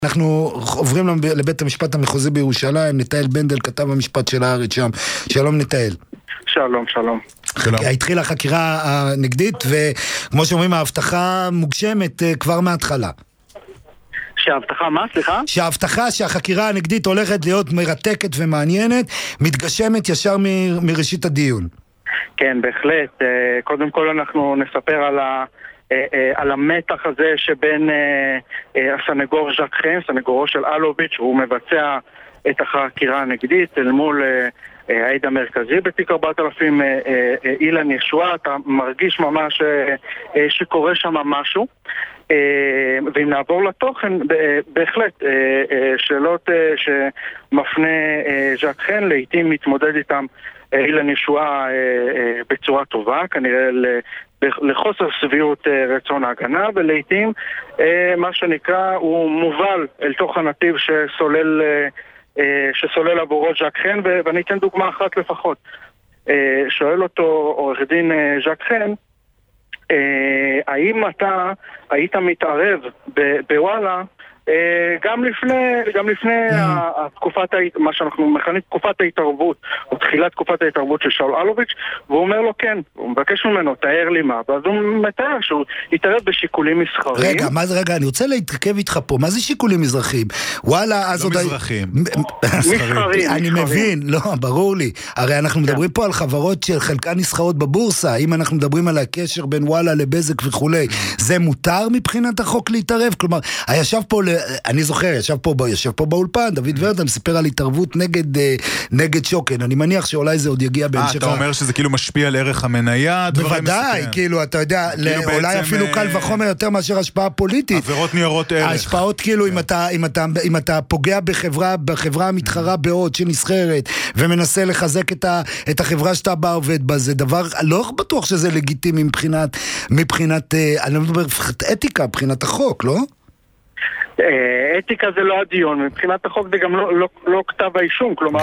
אנחנו עוברים לבית המשפט המחוזי בירושלים, נתאל בנדל כתב המשפט של הארץ שם. שלום נתאל. שלום, שלום. התחילה החקירה הנגדית, וכמו שאומרים, ההבטחה מוגשמת כבר מההתחלה. שההבטחה מה? סליחה? שההבטחה שהחקירה הנגדית הולכת להיות מרתקת ומעניינת, מתגשמת ישר מראשית הדיון. כן, בהחלט. קודם כל אנחנו נספר על המתח הזה שבין הסנגור ז'ק חן, סנגורו של אלוביץ', הוא מבצע את החקירה הנגדית אל מול העד המרכזי בתיק 4000, אילן ישועה. אתה מרגיש ממש שקורה שם משהו. ואם נעבור לתוכן, בהחלט שאלות שמפנה ז'ק חן, לעתים מתמודד איתם אילן ישועה בצורה טובה, כנראה לחוסר סבירות רצון ההגנה, ולעתים מה שנקרא הוא מובל אל תוך הנתיב שסולל עבורו ז'ק חן, ואני אתן דוגמה אחת לפחות. שואל אותו עורך דין ז'ק חן, האם אתה היית מתערב בוואלה גם לפני מה שאנחנו מכנים תקופת ההתערבות, או תחילת תקופת ההתערבות של שאול אלוביץ', והוא אומר לו כן, הוא מבקש ממנו, תאר לי מה, ואז הוא מתאר שהוא יתערב בשיקולים מסחריים. רגע, אני רוצה להתרכב איתך פה, מה זה שיקולים מזרחיים? וואלה, אז לא מזרחיים. מסחריים. אני מבין, לא, ברור לי. הרי אנחנו מדברים פה על חברות של חלקן נסחרות בבורסה, אם אנחנו מדברים על הקשר בין וואלה לבזק וכולי, זה מותר מבחינת החוק להתערב? כלומר, אני זוכר, ישב פה באולפן, דוד ורדה מספר על התערבות נגד שוקן. אני מניח שאולי זה עוד יגיע בהמשך. אתה אומר שזה כאילו משפיע על ערך המניה? בוודאי, כאילו, אתה יודע, אולי אפילו קל וחומר יותר מאשר השפעה פוליטית. עבירות ניירות ערך. ההשפעות כאילו, אם אתה פוגע בחברה המתחרה בעוד שנסחרת, ומנסה לחזק את החברה שאתה בא עובד בה, זה דבר, לא בטוח שזה לגיטימי מבחינת, אני לא מדבר אתיקה, מבחינת החוק, לא? אתיקה זה לא הדיון, מבחינת החוק זה גם לא כתב האישום, כלומר,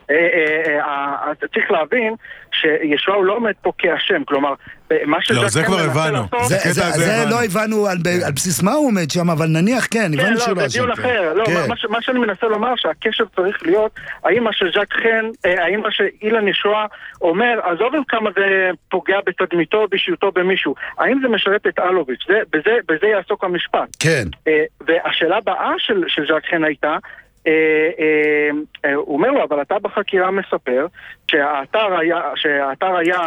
צריך להבין שישוע הוא לא עומד פה כאשם, כלומר, לא, זה כבר הבנו. זה לא הבנו על בסיס מה הוא עומד שם, אבל נניח כן, הבנו שלא. זה דיון אחר, מה שאני מנסה לומר שהקשר צריך להיות, האם מה שז'ק חן, האם מה שאילן ישועה אומר, עזוב עם כמה זה פוגע בתדמיתו, באישיותו במישהו, האם זה משרת את אלוביץ', בזה יעסוק המשפט. כן. והשאלה הבאה של ז'ק חן הייתה, הוא אומר לו, אבל אתה בחקירה מספר שהאתר היה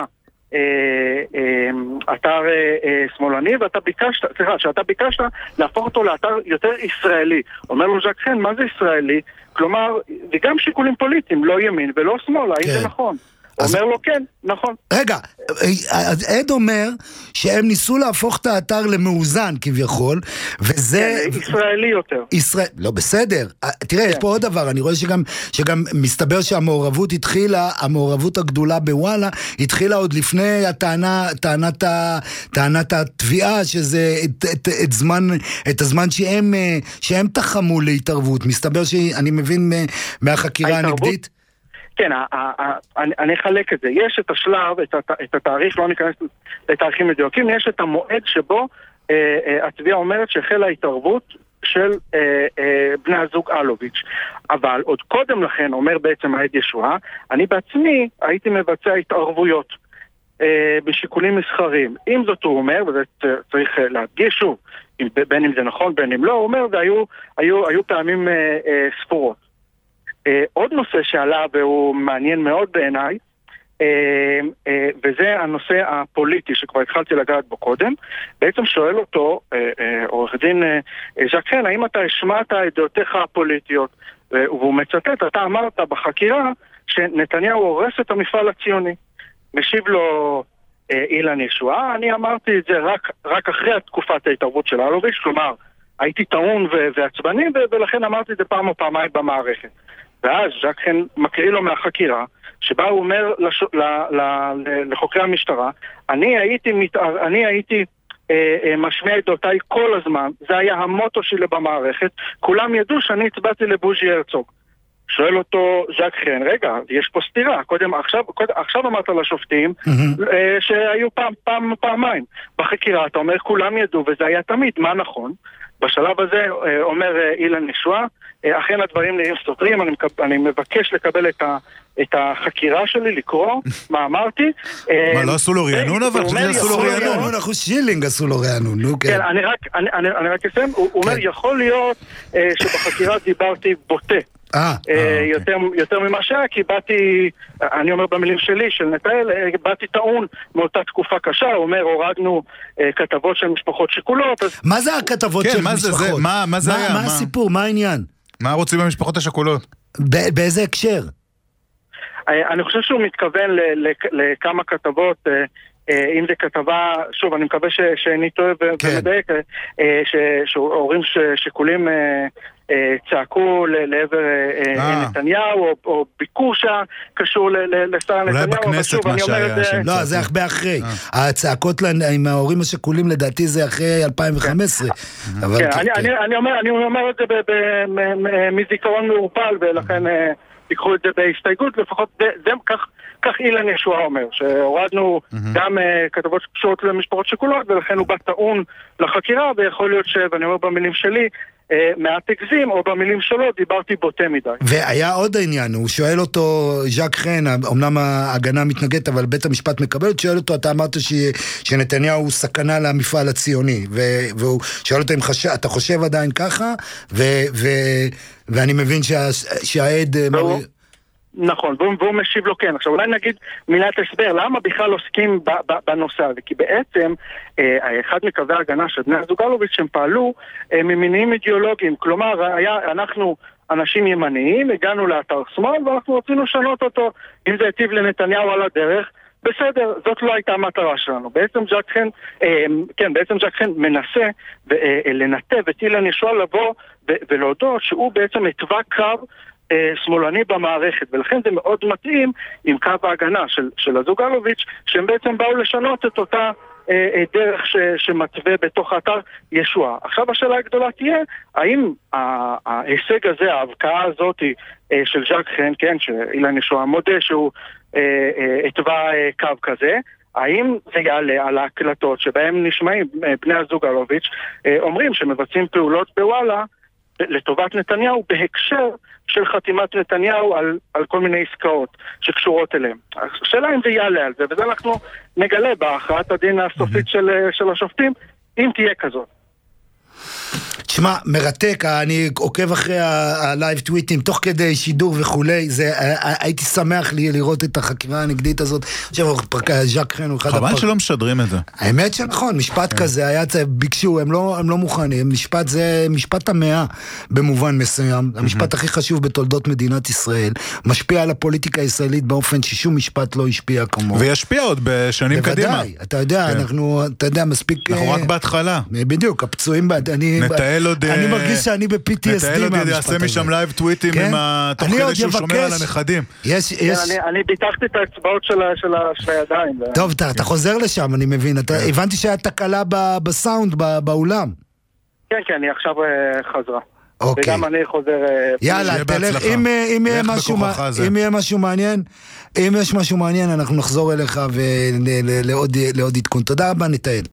אתר שמאלני, שאתה ביקשת להפוך אותו לאתר יותר ישראלי. אומר לו ז'ק חן, מה זה ישראלי? כלומר, זה גם שיקולים פוליטיים, לא ימין ולא שמאל, האם זה נכון? אומר לו כן, נכון. רגע, עד אומר שהם ניסו להפוך את האתר למאוזן כביכול, וזה... ישראלי יותר. לא, בסדר. תראה, יש פה עוד דבר, אני רואה שגם מסתבר שהמעורבות התחילה, המעורבות הגדולה בוואלה, התחילה עוד לפני טענת התביעה, שזה את הזמן שהם תחמו להתערבות. מסתבר שאני מבין מהחקירה הנגדית. כן, אני אחלק את זה. יש את השלב, את התאריך, לא ניכנס לתאריכים מדויקים, יש את המועד שבו התביעה אומרת שהחלה התערבות של בני הזוג אלוביץ'. אבל עוד קודם לכן, אומר בעצם העד ישועה, אני בעצמי הייתי מבצע התערבויות בשיקולים מסחריים. אם זאת הוא אומר, וזה צריך להדגיש שוב, בין אם זה נכון, בין אם לא, הוא אומר, והיו פעמים ספורות. עוד נושא שעלה והוא מעניין מאוד בעיניי, וזה הנושא הפוליטי שכבר התחלתי לגעת בו קודם. בעצם שואל אותו עורך דין ז'ק חן, האם אתה השמעת את דעותיך הפוליטיות? והוא מצטט, אתה אמרת בחקירה שנתניהו הורס את המפעל הציוני. משיב לו אילן ישועה, אני אמרתי את זה רק אחרי תקופת ההתערבות של אלוביץ', כלומר הייתי טעון ועצבני, ולכן אמרתי את זה פעם או פעמיים במערכת. ואז ז'ק חן מקריא לו מהחקירה, שבה הוא אומר לחוקרי המשטרה, אני הייתי משמיע את דעותיי כל הזמן, זה היה המוטו שלי במערכת, כולם ידעו שאני הצבעתי לבוז'י הרצוג. שואל אותו ז'ק חן, רגע, יש פה סתירה, עכשיו אמרת לשופטים שהיו פעמיים. בחקירה אתה אומר, כולם ידעו וזה היה תמיד, מה נכון? בשלב הזה אומר אילן ישועה, אכן הדברים נראים סותרים, אני מבקש לקבל את החקירה שלי, לקרוא מה אמרתי. מה, לא עשו לו רענון אבל? עשו לו רענון, אחוז שילינג עשו לו רענון, נו כן. אני רק אסיים, הוא אומר, יכול להיות שבחקירה דיברתי בוטה. יותר ממה שהיה, כי באתי, אני אומר במילים שלי, של נתאל, באתי טעון מאותה תקופה קשה, הוא אומר, הורדנו כתבות של משפחות שכולות. מה זה הכתבות של משפחות? מה זה היה? מה הסיפור? מה העניין? מה רוצים במשפחות השכולות? באיזה הקשר? אני חושב שהוא מתכוון לכמה כתבות, אם זה כתבה, שוב, אני מקווה שאני טועה ומדייק, שהורים שכולים צעקו לעבר נתניהו, או ביקושה קשור לשר נתניהו. אולי בכנסת מה שהיה שם. לא, זה הרבה אחרי. הצעקות עם ההורים השכולים לדעתי זה אחרי 2015. אני אומר את זה מזיכרון מעורפל, ולכן תיקחו את זה בהסתייגות, לפחות כך אילן ישועה אומר, שהורדנו גם כתבות שקשורות למשפחות שכולות, ולכן הוא בא טעון לחקירה, ויכול להיות ואני אומר במילים שלי, מעט הגזים, או במילים שלו, דיברתי בוטה מדי. והיה עוד העניין, הוא שואל אותו, ז'ק חן, אמנם ההגנה מתנגדת, אבל בית המשפט מקבל, שואל אותו, אתה אמרת שנתניהו הוא סכנה למפעל הציוני, והוא שואל אותו, אתה חושב עדיין ככה, ואני מבין שהעד... נכון, והוא משיב לו כן. עכשיו אולי נגיד מילת הסבר, למה בכלל עוסקים בנושא הזה? כי בעצם אחד מקווי ההגנה של בני הזוג אלוביץ' שהם פעלו ממניעים אידיאולוגיים, כלומר אנחנו אנשים ימניים, הגענו לאתר שמאל ואנחנו רצינו לשנות אותו, אם זה היטיב לנתניהו על הדרך, בסדר, זאת לא הייתה המטרה שלנו. בעצם ז'ק חן מנסה לנתב את אילן ישועה לבוא ולהודות שהוא בעצם התווה קו שמאלני במערכת, ולכן זה מאוד מתאים עם קו ההגנה של הזוג אלוביץ', שהם בעצם באו לשנות את אותה דרך שמתווה בתוך האתר ישועה. עכשיו השאלה הגדולה תהיה, האם ההישג הזה, ההבקעה הזאת של ז'ק חן, כן, שאילן ישועה מודה שהוא התווה קו כזה, האם זה יעלה על ההקלטות שבהם נשמעים בני הזוג אלוביץ' אומרים שמבצעים פעולות בוואלה לטובת נתניהו בהקשר של חתימת נתניהו על כל מיני עסקאות שקשורות אליהם. השאלה אם זה יעלה על זה, וזה אנחנו נגלה בהכרעת הדין הסופית של השופטים, אם תהיה כזאת. תשמע, מרתק, אני עוקב אחרי הלייב טוויטים, תוך כדי שידור וכולי, הייתי שמח לראות את החקירה הנגדית הזאת. עכשיו, ז'ק חן הוא אחד חבל שלא משדרים את זה. האמת שנכון, משפט כזה, ביקשו, הם לא מוכנים, משפט זה משפט המאה במובן מסוים, המשפט הכי חשוב בתולדות מדינת ישראל, משפיע על הפוליטיקה הישראלית באופן ששום משפט לא השפיע כמו. וישפיע עוד בשנים קדימה. בוודאי, אתה יודע, מספיק... אנחנו רק בהתחלה. בדיוק, הפצועים, אני מרגיש שאני ב-PTSD נתאל עוד יעשה משם לייב טוויטים עם התוכנית שהוא שומר על הנכדים. אני ביטחתי את האצבעות של הידיים. טוב, אתה חוזר לשם, אני מבין. הבנתי שהיה תקלה בסאונד, באולם. כן, אני עכשיו חזרה. וגם אני חוזר... יאללה, תלך, אם יהיה משהו מעניין, אם יש משהו מעניין, אנחנו נחזור אליך ולעוד עדכון. תודה רבה, נתאל.